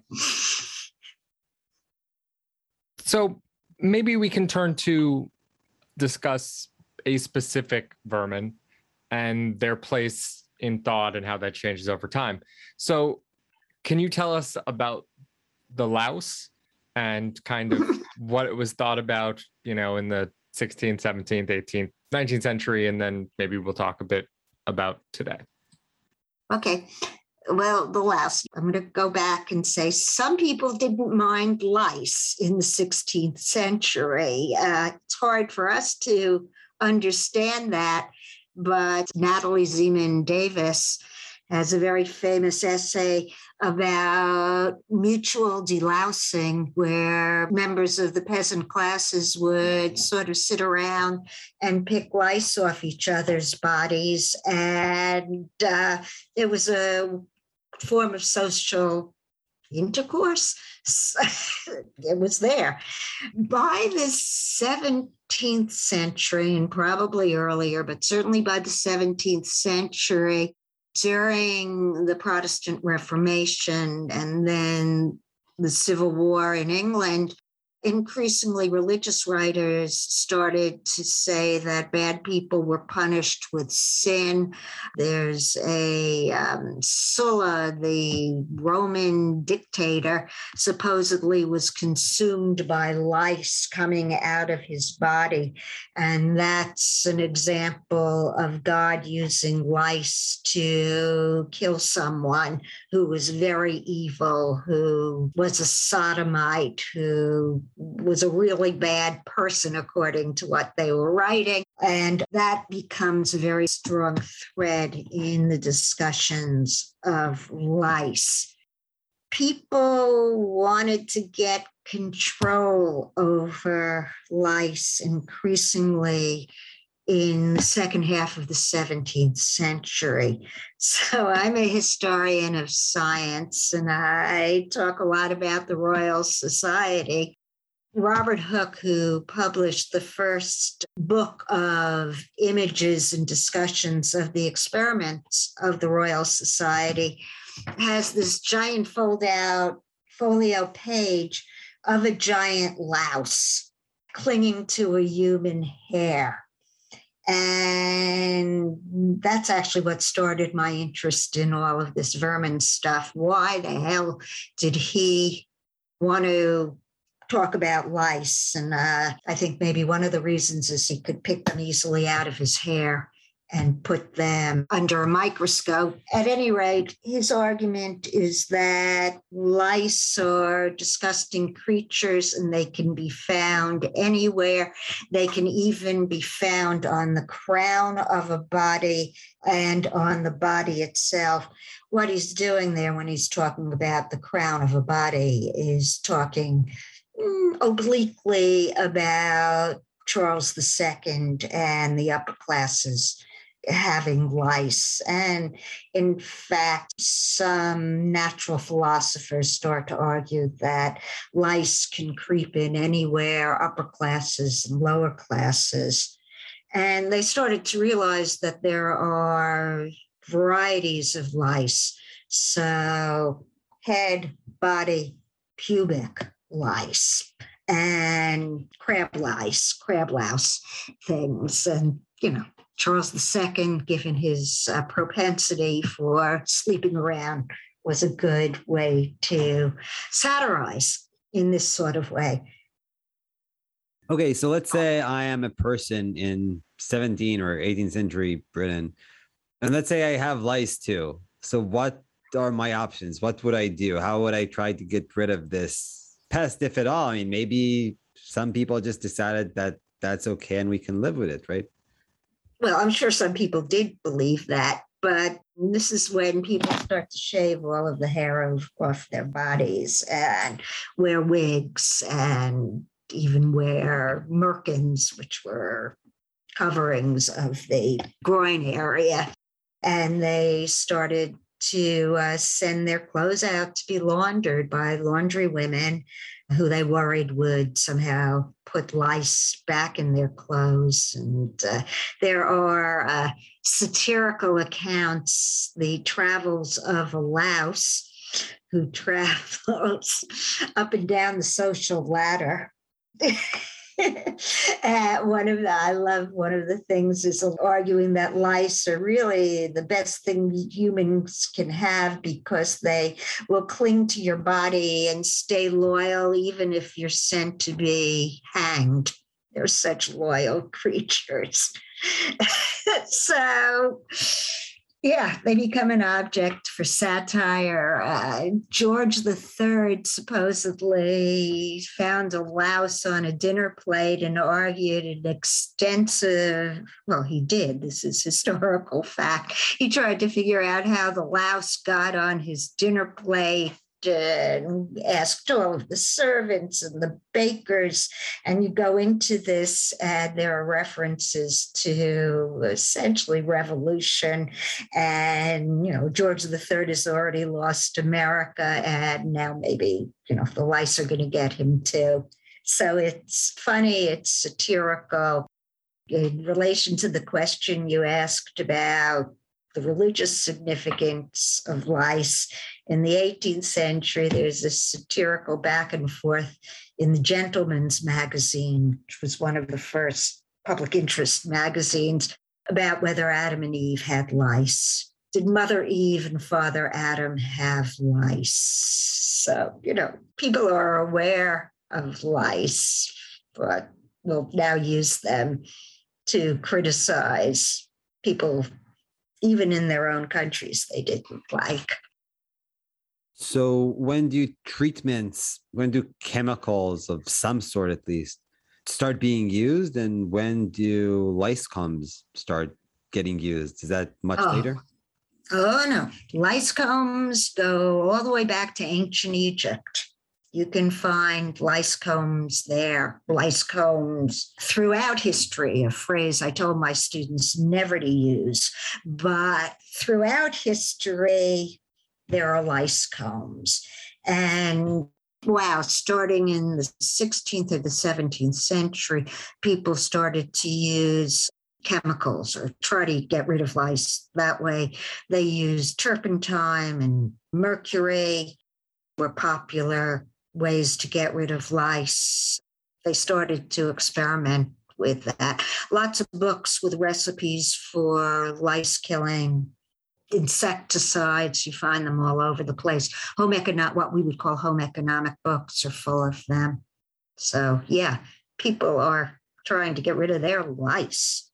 Speaker 1: So maybe we can turn to discuss a specific vermin and their place in thought and how that changes over time. So can you tell us about the louse and kind of what it was thought about, in the 16th, 17th, 18th, 19th century, and then maybe we'll talk a bit about today.
Speaker 3: Okay. Well, the louse, I'm going to go back and say some people didn't mind lice in the 16th century. It's hard for us to understand that, but Natalie Zeman Davis has a very famous essay about mutual delousing, where members of the peasant classes would sort of sit around and pick lice off each other's bodies. And it was a form of social intercourse. It was there. By the 17th century, and probably earlier, but certainly by the 17th century, during the Protestant Reformation and then the Civil War in England, increasingly religious writers started to say that bad people were punished with sin. There's a Sulla, the Roman dictator, supposedly was consumed by lice coming out of his body. And that's an example of God using lice to kill someone who was very evil, who was a sodomite, who was a really bad person, according to what they were writing. And that becomes a very strong thread in the discussions of lice. People wanted to get control over lice increasingly in the second half of the 17th century. So I'm a historian of science, and I talk a lot about the Royal Society. Robert Hooke, who published the first book of images and discussions of the experiments of the Royal Society, has this giant fold-out folio page of a giant louse clinging to a human hair. And that's actually what started my interest in all of this vermin stuff. Why the hell did he want to talk about lice? And I think maybe one of the reasons is he could pick them easily out of his hair and put them under a microscope. At any rate, his argument is that lice are disgusting creatures and they can be found anywhere. They can even be found on the crown of a body and on the body itself. What he's doing there when he's talking about the crown of a body is talking obliquely about Charles II and the upper classes having lice. And in fact, some natural philosophers start to argue that lice can creep in anywhere, upper classes and lower classes. And they started to realize that there are varieties of lice. So head, body, pubic lice, and crab louse things. And, Charles II, given his propensity for sleeping around, was a good way to satirize in this sort of way.
Speaker 2: Okay, so let's say I am a person in 17th or 18th century Britain, and let's say I have lice too. So what are my options? What would I do? How would I try to get rid of this pest, if at all? I mean, maybe some people just decided that that's okay and we can live with it, right?
Speaker 3: Well, I'm sure some people did believe that, but this is when people start to shave all of the hair off their bodies and wear wigs and even wear merkins, which were coverings of the groin area. And they started to send their clothes out to be laundered by laundry women who they worried would somehow put lice back in their clothes. And there are satirical accounts, the travels of a louse who travels up and down the social ladder. I love one of the things is arguing that lice are really the best thing humans can have because they will cling to your body and stay loyal even if you're sent to be hanged. They're such loyal creatures. So, yeah, they become an object for satire. George III supposedly found a louse on a dinner plate and argued an extensive, well, he did, this is historical fact. He tried to figure out how the louse got on his dinner plate and asked all of the servants and the bakers, and you go into this and there are references to essentially revolution, and George III has already lost America, and now maybe the lice are going to get him too. So it's funny, it's satirical. In relation to the question you asked about the religious significance of lice, in the 18th century, there's a satirical back and forth in the Gentleman's Magazine, which was one of the first public interest magazines, about whether Adam and Eve had lice. Did Mother Eve and Father Adam have lice? So, people are aware of lice, but will now use them to criticize people, even in their own countries, they didn't like.
Speaker 2: So when do chemicals of some sort at least start being used, and when do lice combs start getting used? Is that much
Speaker 3: Oh,
Speaker 2: later?
Speaker 3: oh no. Lice combs go all the way back to ancient Egypt. You can find lice combs there, lice combs throughout history, a phrase I told my students never to use. But throughout history, there are lice combs. And wow, starting in the 16th or the 17th century, people started to use chemicals or try to get rid of lice that way. They used turpentine and mercury were popular ways to get rid of lice. They started to experiment with that. Lots of books with recipes for lice killing, insecticides. You find them all over the place. What we would call home economic books are full of them. So yeah, people are trying to get rid of their lice.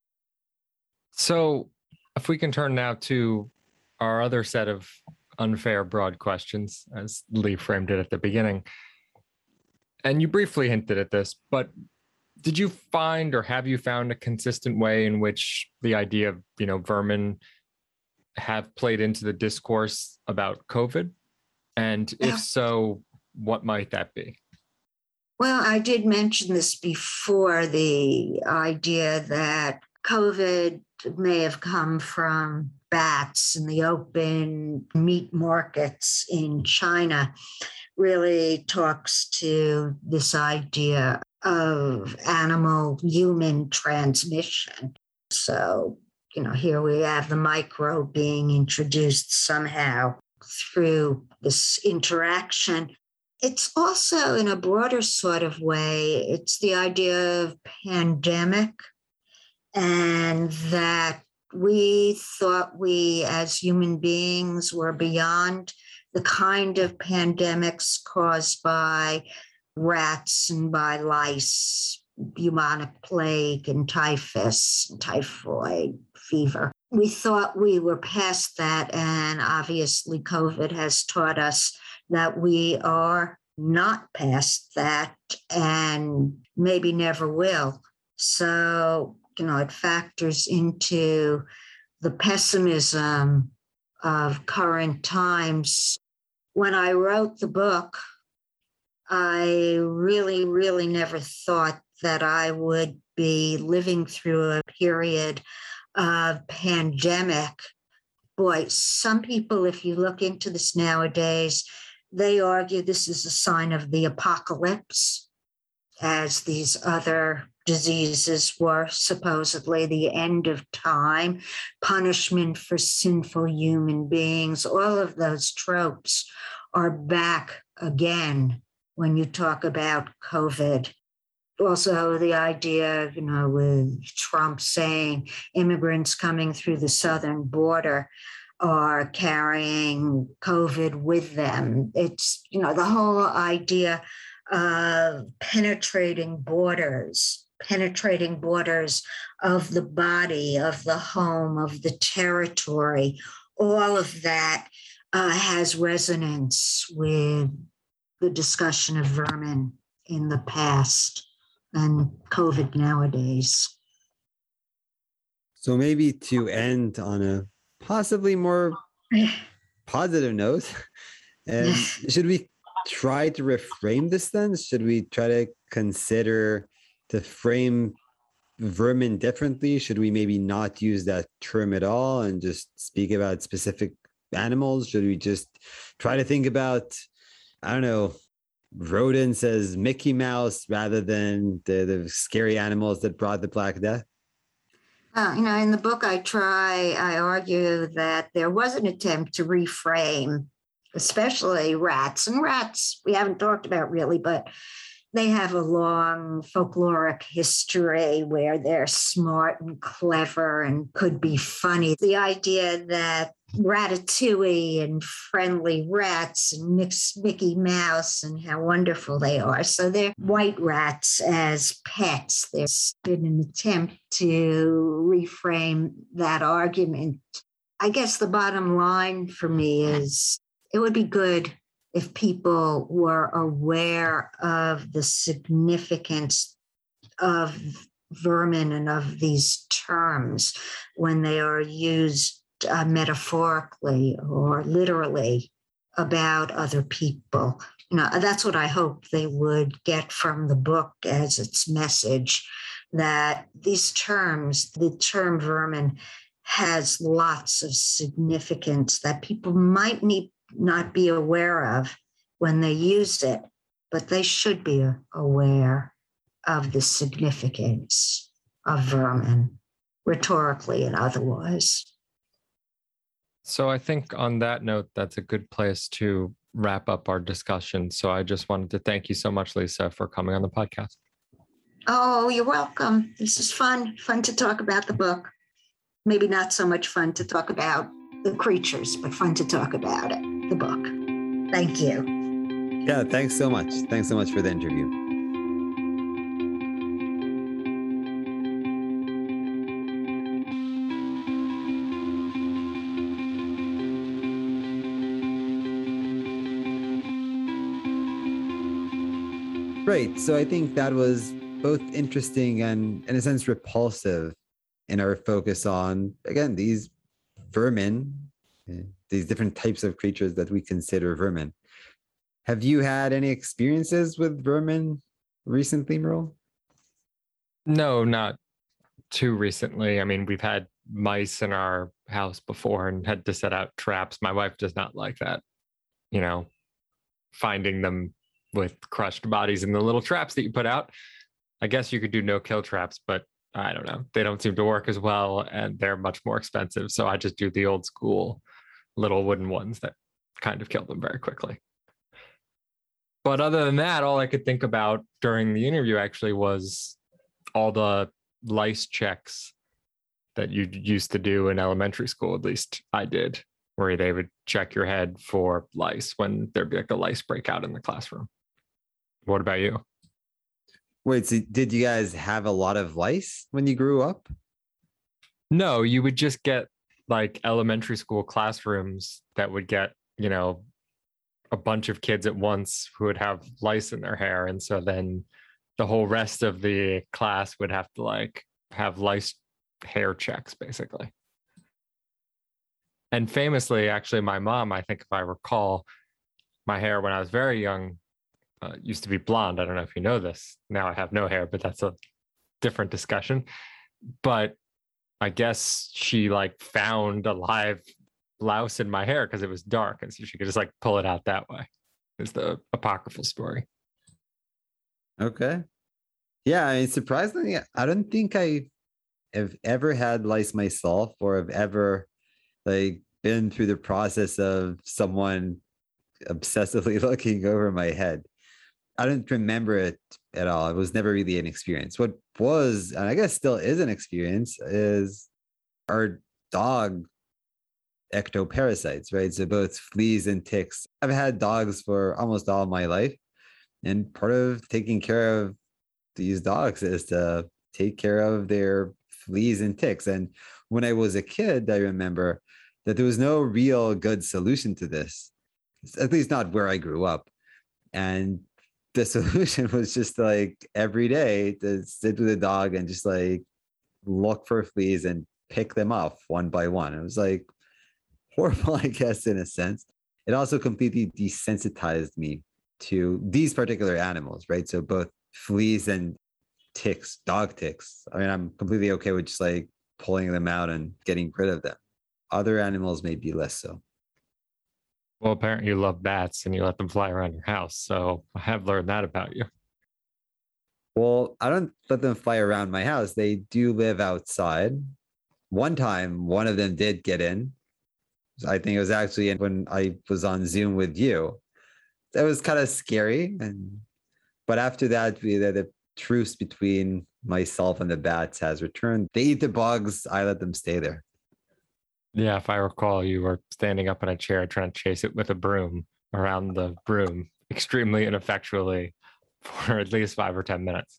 Speaker 1: So if we can turn now to our other set of unfair broad questions, as Lee framed it at the beginning. And you briefly hinted at this, but did you find or have you found a consistent way in which the idea of, vermin have played into the discourse about COVID? And if so, what might that be?
Speaker 3: Well, I did mention this before, the idea that COVID may have come from bats and the open meat markets in China really talks to this idea of animal human transmission. So, here we have the microbe being introduced somehow through this interaction. It's also, in a broader sort of way, it's the idea of pandemic, and that we thought we as human beings were beyond the kind of pandemics caused by rats and by lice, bubonic plague and typhus, and typhoid fever. We thought we were past that, and obviously COVID has taught us that we are not past that and maybe never will. So, it factors into the pessimism of current times. When I wrote the book, I really, really never thought that I would be living through a period of pandemic. Boy, some people, if you look into this nowadays, they argue this is a sign of the apocalypse, as these other diseases were supposedly the end of time, punishment for sinful human beings. All of those tropes are back again when you talk about COVID. Also, the idea, with Trump saying immigrants coming through the southern border are carrying COVID with them. It's, the whole idea of penetrating borders of the body, of the home, of the territory. All of that has resonance with the discussion of vermin in the past and COVID nowadays.
Speaker 2: So maybe to end on a possibly more positive note, should we try to reframe this then? Should we try to consider to frame vermin differently? Should we maybe not use that term at all and just speak about specific animals? Should we just try to think about, rodents as Mickey Mouse rather than the scary animals that brought the Black Death?
Speaker 3: In the book, I argue that there was an attempt to reframe, especially rats. And rats, we haven't talked about really, but they have a long folkloric history where they're smart and clever and could be funny. The idea that Ratatouille and friendly rats and Mickey Mouse and how wonderful they are. So they're white rats as pets. There's been an attempt to reframe that argument. I guess the bottom line for me is it would be good if people were aware of the significance of vermin and of these terms when they are used metaphorically or literally about other people. That's what I hope they would get from the book as its message, that these terms, the term vermin, has lots of significance that people might not be aware of when they use it, but they should be aware of the significance of vermin, rhetorically and otherwise.
Speaker 1: So I think on that note, that's a good place to wrap up our discussion. So I just wanted to thank you so much, Lisa, for coming on the podcast.
Speaker 3: Oh, you're welcome. This is fun to talk about the book. Maybe not so much fun to talk about the creatures, but fun to talk about it, the book. Thank you.
Speaker 2: Yeah, thanks so much. Thanks so much for the interview. Right. So I think that was both interesting and, in a sense, repulsive in our focus on, again, these vermin, these different types of creatures that we consider vermin. Have you had any experiences with vermin recently, Merle?
Speaker 1: No, not too recently. I mean, we've had mice in our house before and had to set out traps. My wife does not like that, finding them with crushed bodies in the little traps that you put out. I guess you could do no-kill traps, but I don't know. They don't seem to work as well, and they're much more expensive. So I just do the old school little wooden ones that kind of kill them very quickly. But other than that, all I could think about during the interview actually was all the lice checks that you used to do in elementary school. At least I did, where they would check your head for lice when there'd be like a lice breakout in the classroom. What about you?
Speaker 2: Wait, so did you guys have a lot of lice when you grew up?
Speaker 1: No, you would just get like elementary school classrooms that would get, a bunch of kids at once who would have lice in their hair. And so then the whole rest of the class would have to have lice hair checks, basically. And famously, actually, my mom, I think if I recall, my hair when I was very young used to be blonde. I don't know if you know this. Now I have no hair, but that's a different discussion. But I guess she found a live louse in my hair because it was dark. And so she could just pull it out that way. Is the apocryphal story.
Speaker 2: Okay. Yeah, I mean, surprisingly, I don't think I have ever had lice myself or have ever been through the process of someone obsessively looking over my head. I don't remember it at all. It was never really an experience. What was, and I guess still is an experience, is our dog ectoparasites, right? So both fleas and ticks. I've had dogs for almost all my life. And part of taking care of these dogs is to take care of their fleas and ticks. And when I was a kid, I remember that there was no real good solution to this, at least not where I grew up. And the solution was just every day to sit with a dog and just look for fleas and pick them off one by one. It was horrible, I guess, in a sense. It also completely desensitized me to these particular animals, right? So both fleas and ticks, dog ticks. I mean, I'm completely okay with just pulling them out and getting rid of them. Other animals may be less so.
Speaker 1: Well, apparently you love bats and you let them fly around your house. So I have learned that about you.
Speaker 2: Well, I don't let them fly around my house. They do live outside. One time, one of them did get in. I think it was actually when I was on Zoom with you. That was kind of scary. But after that, the truce between myself and the bats has returned. They eat the bugs. I let them stay there.
Speaker 1: Yeah, if I recall, you were standing up in a chair trying to chase it with a broom around the room extremely ineffectually for at least 5 or 10 minutes.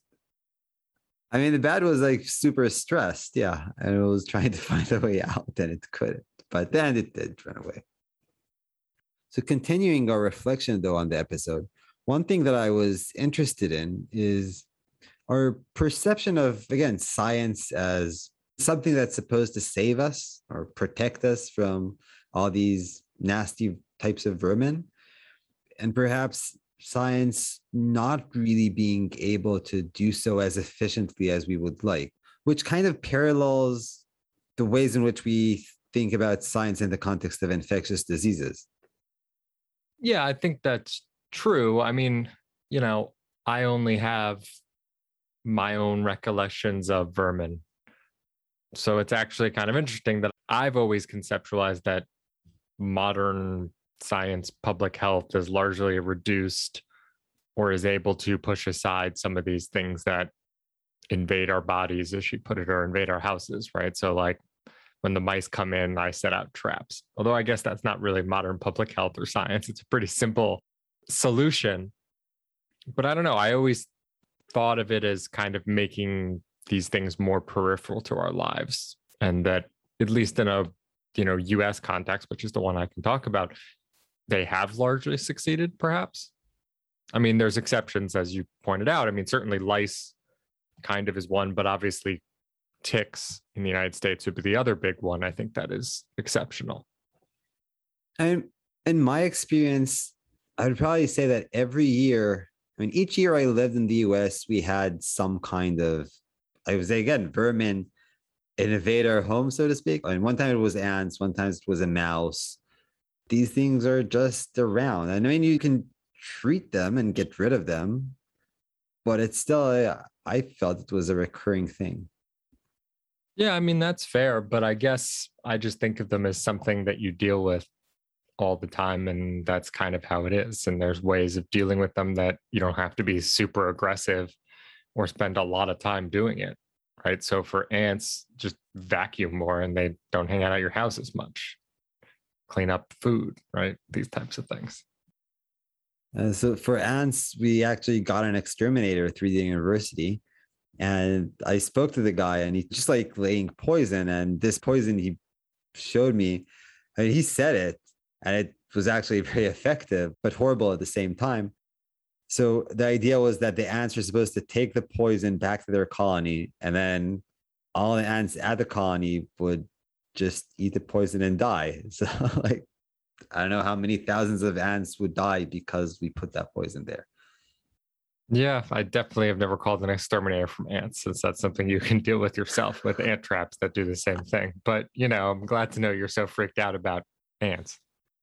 Speaker 2: I mean, the bat was super stressed. Yeah. And it was trying to find a way out and it couldn't. But then it did run away. So continuing our reflection though on the episode, one thing that I was interested in is our perception of, again, science as something that's supposed to save us or protect us from all these nasty types of vermin, and perhaps science not really being able to do so as efficiently as we would like, which kind of parallels the ways in which we think about science in the context of infectious diseases.
Speaker 1: Yeah, I think that's true. I mean, I only have my own recollections of vermin. So it's actually kind of interesting that I've always conceptualized that modern science, public health is largely reduced or is able to push aside some of these things that invade our bodies, as she put it, or invade our houses, right? So like when the mice come in, I set out traps. Although I guess that's not really modern public health or science. It's a pretty simple solution. But I don't know. I always thought of it as kind of making these things more peripheral to our lives, and that at least in a US context, which is the one I can talk about, they have largely succeeded, perhaps. I mean, there's exceptions, as you pointed out. I mean, certainly lice kind of is one, but obviously ticks in the United States would be the other big one. I think that is exceptional.
Speaker 2: And in my experience, I would probably say that every year, I mean, each year I lived in the US, we had some kind of, I would say again, vermin invade our home, so to speak. And one time it was ants, one time it was a mouse. These things are just around. I mean, you can treat them and get rid of them, but it's still, I felt it was a recurring thing.
Speaker 1: Yeah, I mean, that's fair, but I guess I just think of them as something that you deal with all the time, and that's kind of how it is. And there's ways of dealing with them that you don't have to be super aggressive or spend a lot of time doing it, right? So for ants, just vacuum more and they don't hang out at your house as much. Clean up food, right? These types of things.
Speaker 2: So for ants, we actually got an exterminator through the university. And I spoke to the guy and he just like laying poison. And this poison he showed me, I mean, he said it, and it was actually very effective, but horrible at the same time. So the idea was that the ants are supposed to take the poison back to their colony, and then all the ants at the colony would just eat the poison and die. So like, I don't know how many thousands of ants would die because we put that poison there.
Speaker 1: Yeah, I definitely have never called an exterminator from ants, since that's something you can deal with yourself with ant traps that do the same thing. But, I'm glad to know you're so freaked out about ants.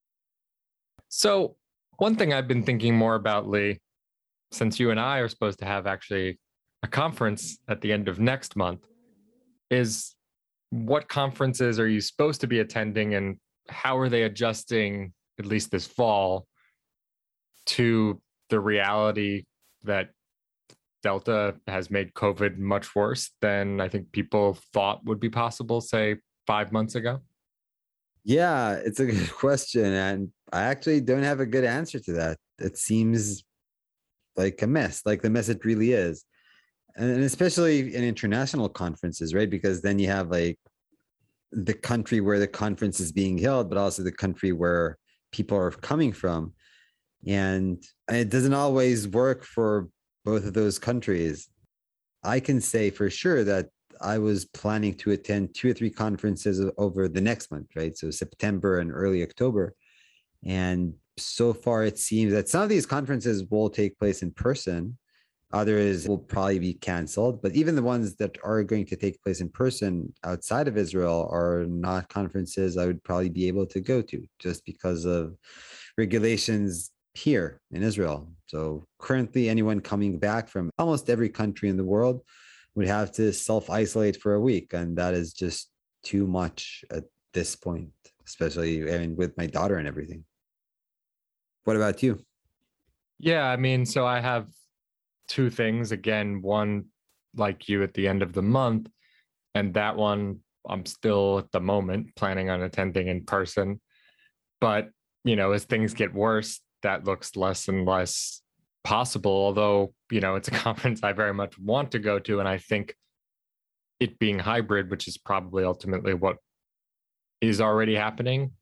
Speaker 1: So one thing I've been thinking more about, Lee, since you and I are supposed to have actually a conference at the end of next month, is what conferences are you supposed to be attending, and how are they adjusting, at least this fall, to the reality that Delta has made COVID much worse than I think people thought would be possible, say 5 months ago?
Speaker 2: Yeah, it's a good question. And I actually don't have a good answer to that. It seems like a mess, like the mess it really is. And especially in international conferences, right? Because then you have like the country where the conference is being held, but also the country where people are coming from. And it doesn't always work for both of those countries. I can say for sure that I was planning to attend 2 or 3 conferences over the next month, right? So September and early October. And so far, it seems that some of these conferences will take place in person. Others will probably be canceled. But even the ones that are going to take place in person outside of Israel are not conferences I would probably be able to go to, just because of regulations here in Israel. So currently, anyone coming back from almost every country in the world would have to self-isolate for a week. And that is just too much at this point, especially with my daughter and everything. What about you?
Speaker 1: Yeah, I mean, so I have 2 things. Again, one like you at the end of the month, and that one I'm still at the moment planning on attending in person. But, as things get worse, that looks less and less possible, although, it's a conference I very much want to go to. And I think it being hybrid, which is probably ultimately what is already happening,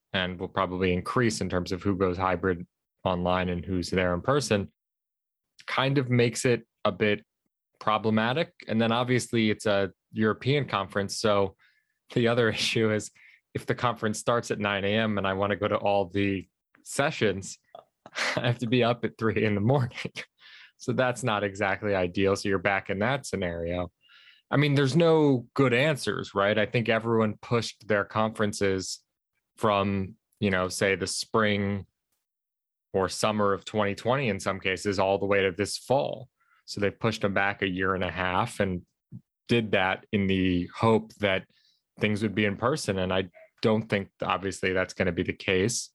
Speaker 1: and will probably increase in terms of who goes hybrid online and who's there in person, kind of makes it a bit problematic. And then obviously it's a European conference. So the other issue is if the conference starts at 9 a.m. and I want to go to all the sessions, I have to be up at 3 a.m. So that's not exactly ideal. So you're back in that scenario. I mean, there's no good answers, right? I think everyone pushed their conferences from, say the spring or summer of 2020 in some cases, all the way to this fall. So they pushed them back a year and a half and did that in the hope that things would be in person. And I don't think, obviously, that's going to be the case.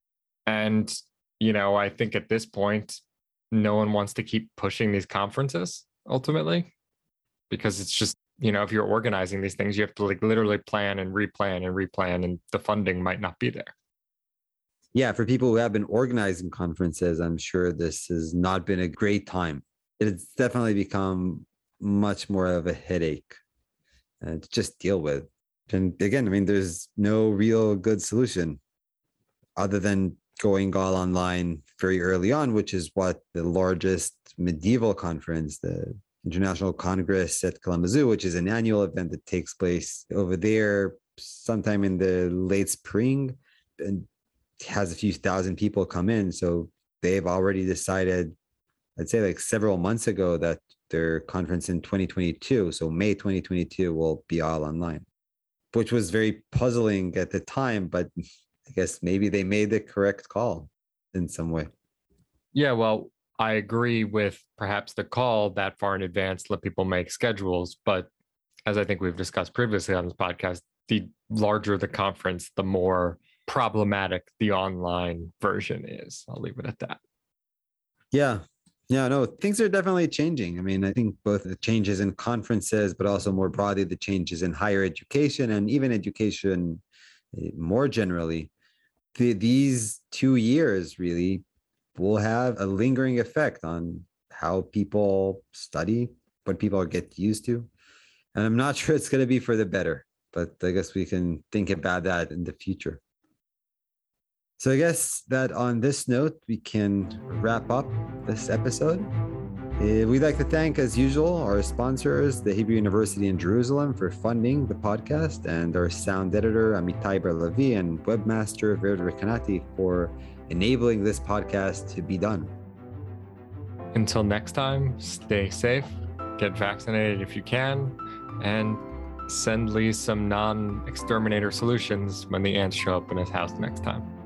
Speaker 1: And, I think at this point, no one wants to keep pushing these conferences ultimately, because it's just, if you're organizing these things, you have to literally plan and replan, and the funding might not be there.
Speaker 2: Yeah, for people who have been organizing conferences, I'm sure this has not been a great time. It's definitely become much more of a headache to just deal with. And again, I mean, there's no real good solution other than going all online very early on, which is what the largest medieval conference, the International Congress at Kalamazoo, which is an annual event that takes place over there sometime in the late spring, and has a few thousand people come in. So they've already decided, I'd say like several months ago, that their conference in 2022, so May 2022, will be all online, which was very puzzling at the time, but I guess maybe they made the correct call in some way.
Speaker 1: Yeah, well, I agree with perhaps the call that far in advance, let people make schedules. But as I think we've discussed previously on this podcast, the larger the conference, the more problematic the online version is. I'll leave it at that.
Speaker 2: Yeah. Yeah, no, things are definitely changing. I mean, I think both the changes in conferences, but also more broadly, the changes in higher education and even education more generally. These 2 years really will have a lingering effect on how people study, what people get used to. And I'm not sure it's going to be for the better, but I guess we can think about that in the future. So I guess that on this note, we can wrap up this episode. We'd like to thank, as usual, our sponsors, the Hebrew University in Jerusalem, for funding the podcast, and our sound editor, Amitai Bar-Levi, and webmaster, Verd Rekanati, for enabling this podcast to be done.
Speaker 1: Until next time, stay safe, get vaccinated if you can, and send Lee some non-exterminator solutions when the ants show up in his house next time.